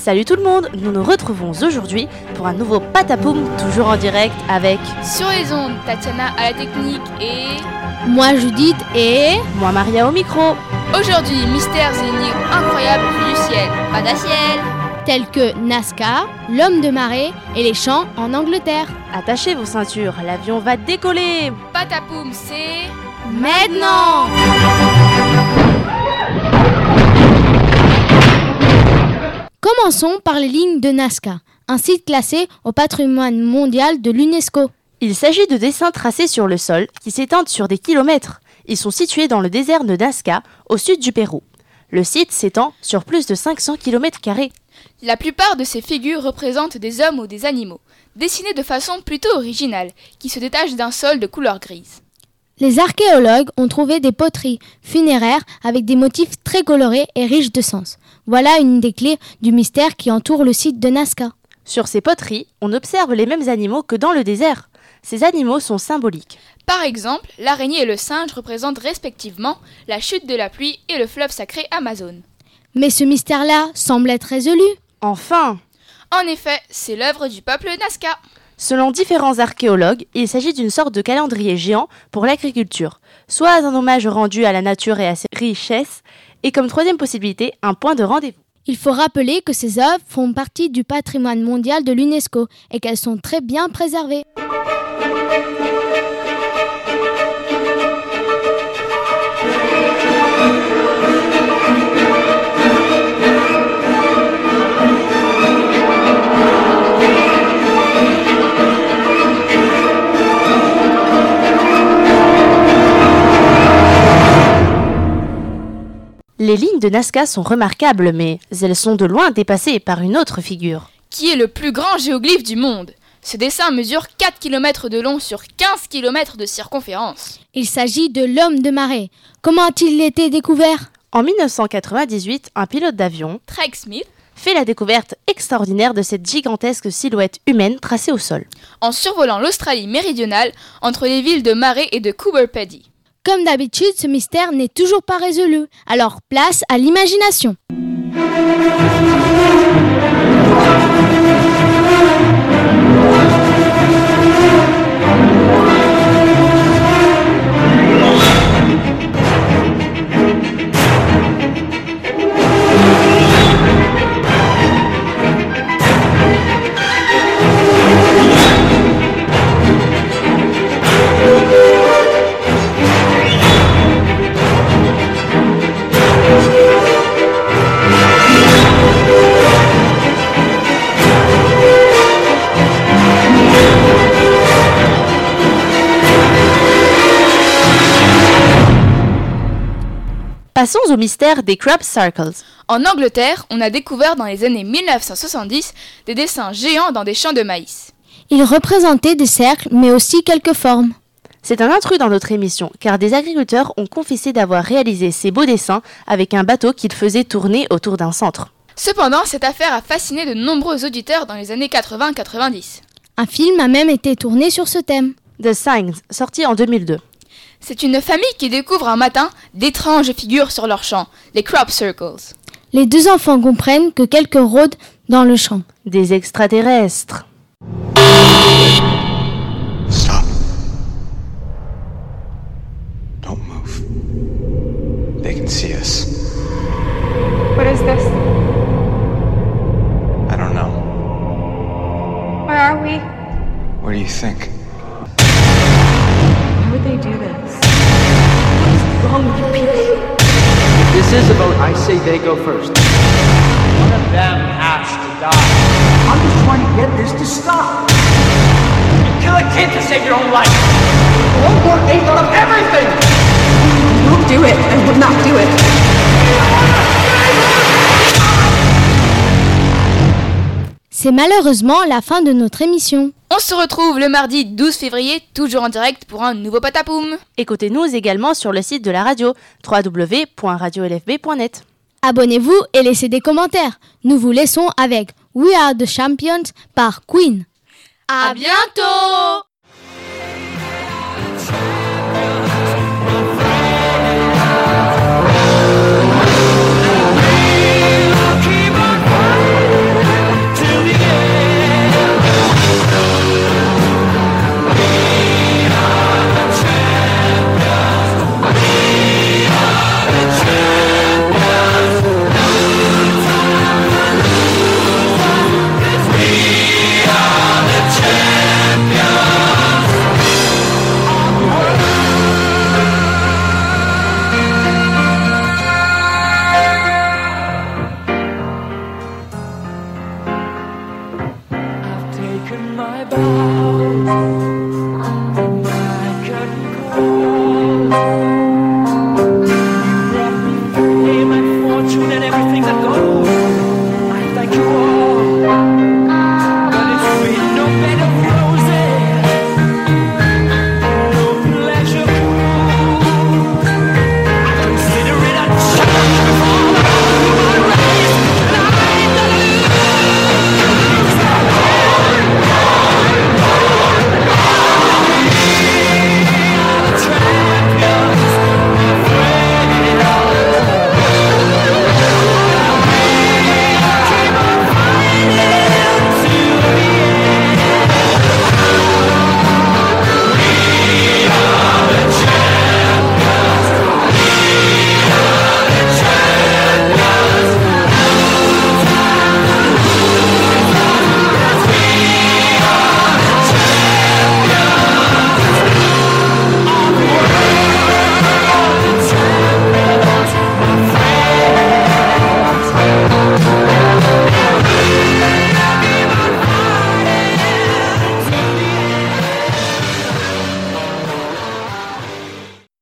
Salut tout le monde, nous nous retrouvons aujourd'hui pour un nouveau Patapoum, toujours en direct avec... Sur les ondes, Tatiana à la technique et... Moi Judith et... Moi Maria au micro. Aujourd'hui, mystères et énigmes incroyables vus du ciel, pas d'un ciel, tels que Nazca, l'homme de marée et les champs en Angleterre. Attachez vos ceintures, l'avion va décoller. Patapoum, c'est... Maintenant! Commençons par les lignes de Nazca, un site classé au patrimoine mondial de l'UNESCO. Il s'agit de dessins tracés sur le sol qui s'étendent sur des kilomètres. Ils sont situés dans le désert de Nazca, au sud du Pérou. Le site s'étend sur plus de 500 km². La plupart de ces figures représentent des hommes ou des animaux, dessinés de façon plutôt originale, qui se détachent d'un sol de couleur grise. Les archéologues ont trouvé des poteries funéraires avec des motifs très colorés et riches de sens. Voilà une des clés du mystère qui entoure le site de Nazca. Sur ces poteries, on observe les mêmes animaux que dans le désert. Ces animaux sont symboliques. Par exemple, l'araignée et le singe représentent respectivement la chute de la pluie et le fleuve sacré Amazone. Mais ce mystère-là semble être résolu. Enfin! En effet, c'est l'œuvre du peuple Nazca. Selon différents archéologues, il s'agit d'une sorte de calendrier géant pour l'agriculture, soit un hommage rendu à la nature et à ses richesses, et comme troisième possibilité, un point de rendez-vous. Il faut rappeler que ces œuvres font partie du patrimoine mondial de l'UNESCO et qu'elles sont très bien préservées. Les lignes de Nazca sont remarquables, mais elles sont de loin dépassées par une autre figure. Qui est le plus grand géoglyphe du monde? Ce dessin mesure 4 km de long sur 15 km de circonférence. Il s'agit de l'homme de marée. Comment a-t-il été découvert? En 1998, un pilote d'avion, Craig Smith, fait la découverte extraordinaire de cette gigantesque silhouette humaine tracée au sol. En survolant l'Australie méridionale, entre les villes de Murray et de Coober Pedy. Comme d'habitude, ce mystère n'est toujours pas résolu. Alors place à l'imagination. Passons au mystère des crop circles. En Angleterre, on a découvert dans les années 1970 des dessins géants dans des champs de maïs. Ils représentaient des cercles, mais aussi quelques formes. C'est un intrus dans notre émission, car des agriculteurs ont confessé d'avoir réalisé ces beaux dessins avec un bateau qu'ils faisaient tourner autour d'un centre. Cependant, cette affaire a fasciné de nombreux auditeurs dans les années 80-90. Un film a même été tourné sur ce thème. The Signs, sorti en 2002. C'est une famille qui découvre un matin d'étranges figures sur leur champ, les crop circles. Les deux enfants comprennent que quelqu'un rôde dans le champ. Des extraterrestres. Stop. Don't move. They can see us. What is this? I don't know. Where are we? What do you think? Why would they do this? What is wrong with you people? If this is a vote, I say they go first. One of them has to die. I'm just trying to get this to stop. You kill a kid to save your own life. One more they thought of everything. I won't do it. I will not do it. C'est malheureusement la fin de notre émission. On se retrouve le mardi 12 février, toujours en direct pour un nouveau Patapoum. Écoutez-nous également sur le site de la radio, www.radiolfb.net. Abonnez-vous et laissez des commentaires. Nous vous laissons avec We Are the Champions par Queen. À bientôt! Keep on fighting. Thank you.